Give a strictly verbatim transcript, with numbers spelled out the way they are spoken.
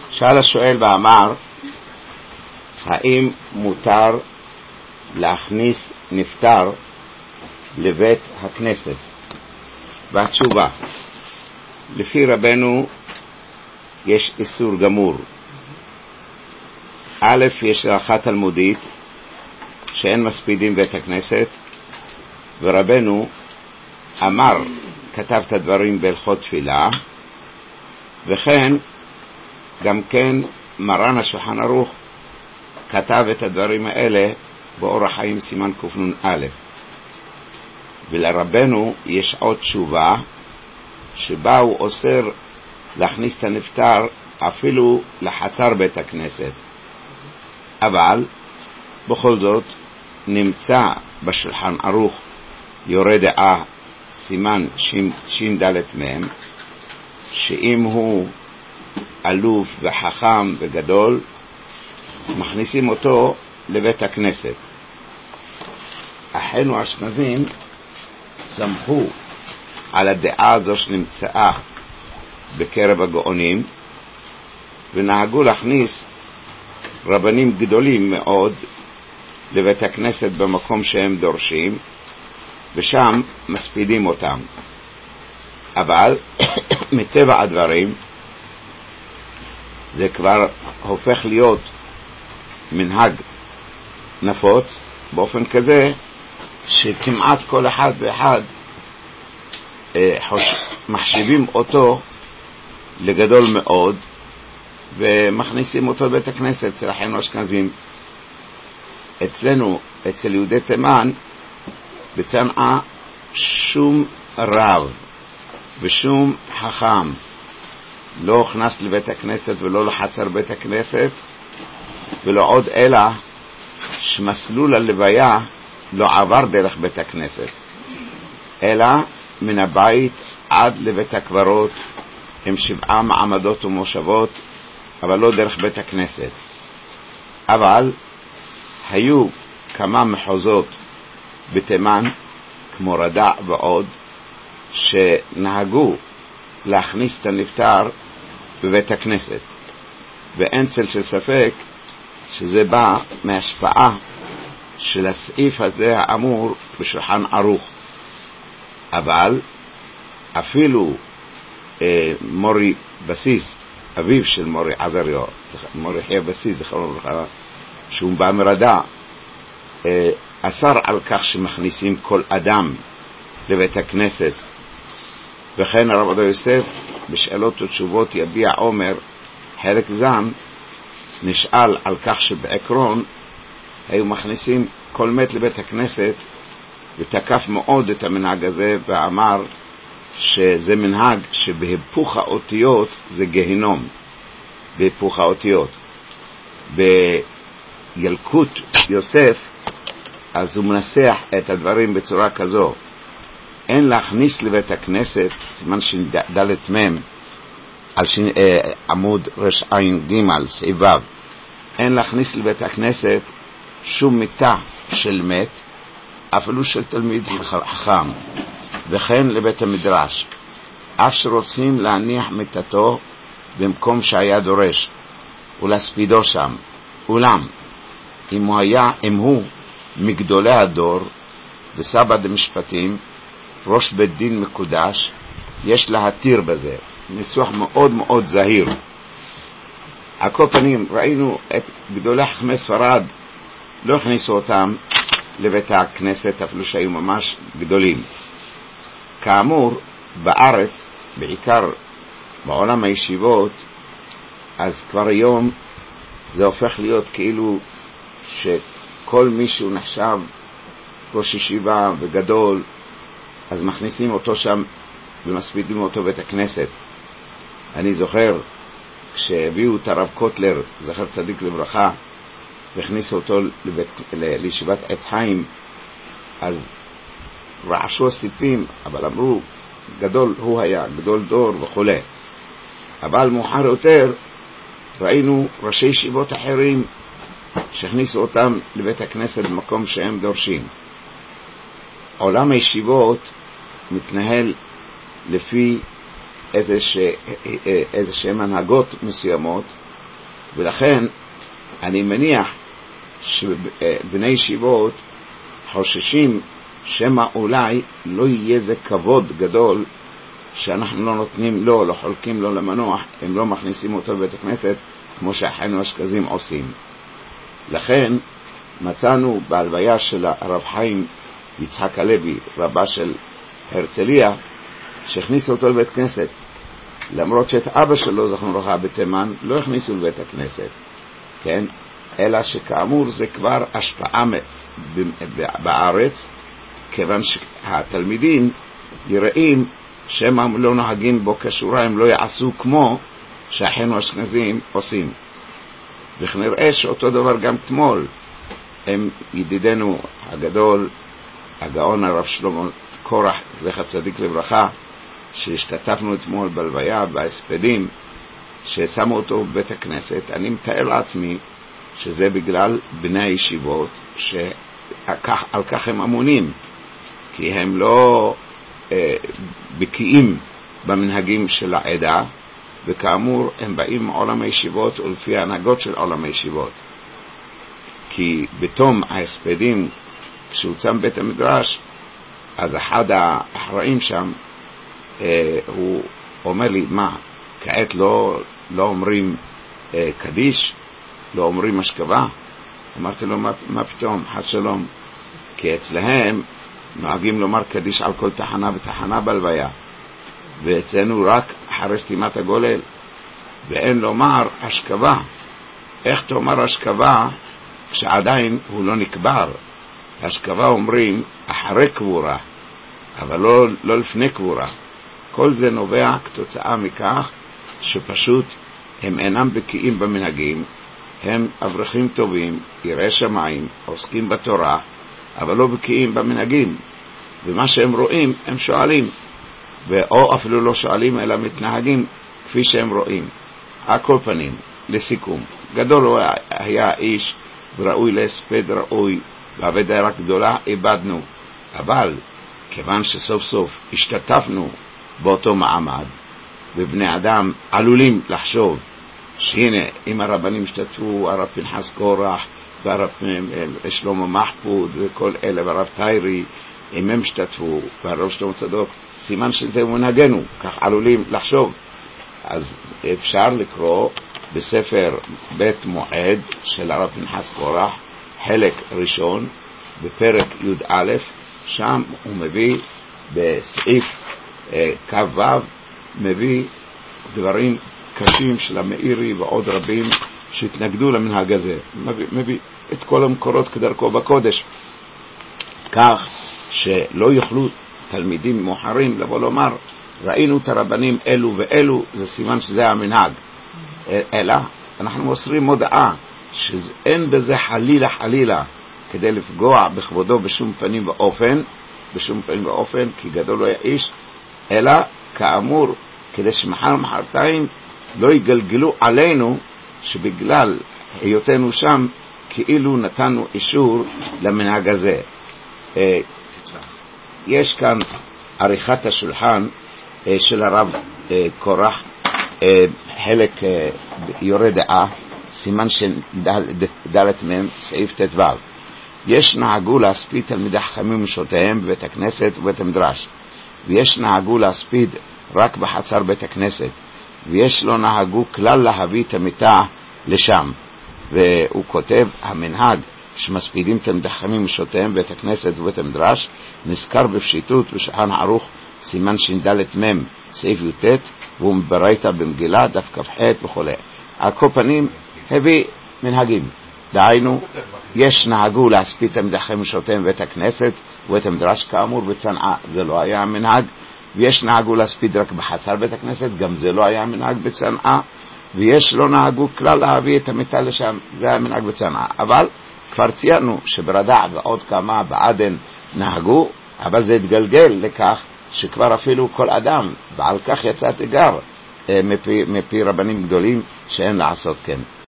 שאל השואל ואמר, האם מותר להכניס נפטר לבית הכנסת? והתשובה, לפי רבנו יש איסור גמור. א', יש הלכה תלמודית שאין מספידים בית הכנסת, ורבנו אמר, כתב את הדברים בהלכות תפילה, וכן גם כן מרן השולחן ערוך כתב את הדברים האלה באורח חיים סימן קנ"א. ולרבנו יש עוד תשובה שבה הוא אוסר להכניס את הנפטר אפילו לחצר בית הכנסת, אבל בכל זאת נמצא בשולחן ערוך יורה דעה סימן ש"ד מ' שאם הוא אלוף וחכם וגדול מכניסים אותו לבית הכנסת. אחינו האשכנזים סמכו על הדעה הזו שנמצאה בקרב הגאונים, ונהגו להכניס רבנים גדולים מאוד לבית הכנסת במקום שהם דורשים, ושם מספידים אותם. אבל מטבע הדברים זה כבר הופך להיות מנהג נפוץ באופן כזה שכמעט כל אחד ואחד אה, חוש... מחשיבים אותו לגדול מאוד ומכניסים אותו לבית הכנסת. אצל אחינו האשכנזים, אצלנו, אצל יהודי תימן בצנעא, שום רב ושום חכם לא הוכנס לבית הכנסת ולא לחצר בית הכנסת, ולא עוד אלא שמסלול הלוויה לא עבר דרך בית הכנסת, אלא מן הבית עד לבית הקברות עם שבעה מעמדות ומושבות, אבל לא דרך בית הכנסת. אבל היו כמה מחוזות בתימן כמו רדע ועוד שנהגו להכניס את הנפטר בבית הכנסת, ואין צל של ספק שזה בא מהשפעה של הסעיף הזה האמור בשולחן ערוך. אבל אפילו אה, מורי בסיס, אביו של מורי עזריו, מורי חיה בסיס, זכרונו לברכה, שהוא בא מרדע, אה, אסר על כך שמכניסים כל אדם לבית הכנסת. וכן הרב עובדיה יוסף בשאלות ותשובות יביע עומר חלק זם נשאל על כך שבעקרון היו מכניסים כל מת לבית הכנסת, ותקף מאוד את המנהג הזה ואמר שזה מנהג שבהיפוך האותיות זה גהינום. בהיפוך האותיות בילקוט יוסף אז הוא מנסח את הדברים בצורה כזו: אין להכניס לבית הכנסת, סימן שד' מ' על ש... אה, עמוד רש עין ג' סעיבב, אין להכניס לבית הכנסת שום מיטה של מת, אפילו של תלמיד חכם, וכן לבית המדרש, אף שרוצים להניח מיטתו במקום שהיה דורש ולהספידו שם. אולם אם הוא היה, אם הוא מגדולי הדור וסבא דמשפטים, ראש בית דין מקודש, יש להתיר בזה. ניסוח מאוד מאוד זהיר. על כל פנים ראינו את גדולי חכמי ספרד לא הכניסו אותם לבית הכנסת אפילו שהיו ממש גדולים. כאמור בארץ, בעיקר בעולם הישיבות, אז כבר היום זה הופך להיות כאילו שכל מישהו נחשב ראש ישיבה וגדול, אז מכניסים אותו שם ומספידים אותו בית הכנסת. אני זוכר כשהביאו את הרב קוטלר, זכר צדיק לברכה, והכניסו אותו לבית, ל, לישיבת עץ חיים, אז רעשו הסיפים, אבל אמרו גדול הוא היה, גדול דור וכו'. אבל מאוחר יותר ראינו ראשי ישיבות אחרים שהכניסו אותם לבית הכנסת במקום שהם דורשים. עולם הישיבות מתנהל לפי איזה ש... איזה שהן הנהגות מסוימות, ולכן אני מניח שבני ישיבות חוששים שמה אולי לא יהיה זה כבוד גדול שאנחנו לא נותנים לו, לא חולקים לו למנוח, הם לא מכניסים אותו בבית הכנסת כמו שאחינו האשכנזים עושים. לכן מצאנו בהלוויה של הרב חיים יצחק הלוי, רבה של הרצליה, שהכניסו אותו לבית כנסת, למרות שאת אבא שלו, זכרונו לברכה, בתימן, לא הכניסו לבית הכנסת, כן? אלא שכאמור זה כבר השפעה בארץ, כיוון שהתלמידים יראים שהם לא נוהגים בו כשורה, הם לא יעשו כמו שאחינו האשכנזים עושים. וכנראה שאותו דבר גם תמול, הם ידידנו הגדול, הגאון הרב שלמה קורח, זכר צדיק לברכה, שהשתתפנו אתמול בלוויה, בהספדים, ששמו אותו בבית הכנסת. אני מתאר לעצמי שזה בגלל בני הישיבות, שעל כך הם אמונים, כי הם לא אה, בקיאים במנהגים של העדה, וכאמור הם באים מעולם הישיבות ולפי ההנהגות של עולם הישיבות. כי בתום ההספדים, כשהוצם בית המדרש, אז אחד האחראים שם, אה, הוא אומר לי, מה, כעת לא, לא אומרים אה, קדיש? לא אומרים משכבה? אמרתי לו, מה, מה פתאום, חס שלום, כי אצלהם נוהגים לומר קדיש על כל תחנה ותחנה בלוויה, ואצלנו רק אחרי סתימת הגולל, ואין לומר השכבה. איך תאמר השכבה כשעדיין הוא לא נקבר? השכבה אומרים אחרי קבורה, אבל לא, לא לפני קבורה. כל זה נובע כתוצאה מכך שפשוט הם אינם בקיאים במנהגים, הם אברכים טובים, יראי שמיים, עוסקים בתורה, אבל לא בקיאים במנהגים, ומה שהם רואים הם שואלים, או אפילו לא שואלים אלא מתנהגים כפי שהם רואים. הכל פנים, לסיכום, גדול הוא היה איש וראוי להספד ראוי, ועבודה רק גדולה איבדנו, אבל כיוון שסוף סוף השתתפנו באותו מעמד, ובני אדם עלולים לחשוב שהנה אם הרבנים השתתפו, הרב פנחס קורח והרב שלמה מחפוד וכל אלה והרב טיירי, אם הם השתתפו והרב שלמה צדוק, סימן שזה מנהגנו, כך עלולים לחשוב. אז אפשר לקרוא בספר בית מועד של הרב פנחס קורח, חלק ראשון בפרק י' א', שם הוא מביא בסעיף כ"ו, מביא דברים קשים של המאירי ועוד רבים שהתנגדו למנהג הזה, מביא, מביא את כל המקורות כדרכו בקודש, כך שלא יוכלו תלמידים מוחרים לבוא לומר ראינו את הרבנים אלו ואלו, זה סימן שזה המנהג, אלא אנחנו מוסרים מודעה שאין בזה חלילה חלילה כדי לפגוע בכבודו בשום פנים ואופן, בשום פנים ואופן, כי גדול לא יאיש, אלא כאמור כדי שמחר מחרתיים לא יגלגלו עלינו שבגלל היותנו שם כאילו נתנו אישור למנהג הזה. יש כאן עריכת השולחן של הרב קורח, חלק יורה דעה, סימן של דלת מם, סעיף תתו. יש נהגו להספיד תלמידי חכמים משותיהם בבית הכנסת ובית המדרש, ויש נהגו להספיד רק בחצר בית הכנסת, ויש לא נהגו כלל להביא את המיטה לשם. והוא כותב, המנהג שמספידים תלמידי חכמים משותיהם בבית הכנסת ובית המדרש נזכר בפשיטות בשולחן ערוך סימן ש"ד מם סעיף י"ט, והוא ברייתא במגילה דף כ"ח וכו'. על כל פנים הביא מנהגים, דהיינו יש נהגו להספיד תלמידי חכמים משותיהם בבית הכנסת ובית המדרש כאמור בצנעה, זה לא היה המנהג, ויש נהגו להספיד רק בחצר בית הכנסת, גם זה לא היה המנהג בצנעה, ויש לא נהגו כלל להביא את המיטה לשם, זה היה המנהג בצנעה. אבל כבר ציינו שברדע ועוד כמה בעדן נהגו, אבל זה התגלגל לכך שכבר אפילו כל אדם, ועל כך יצא תיגר מפי, מפי רבנים גדולים שאין לעשות כן.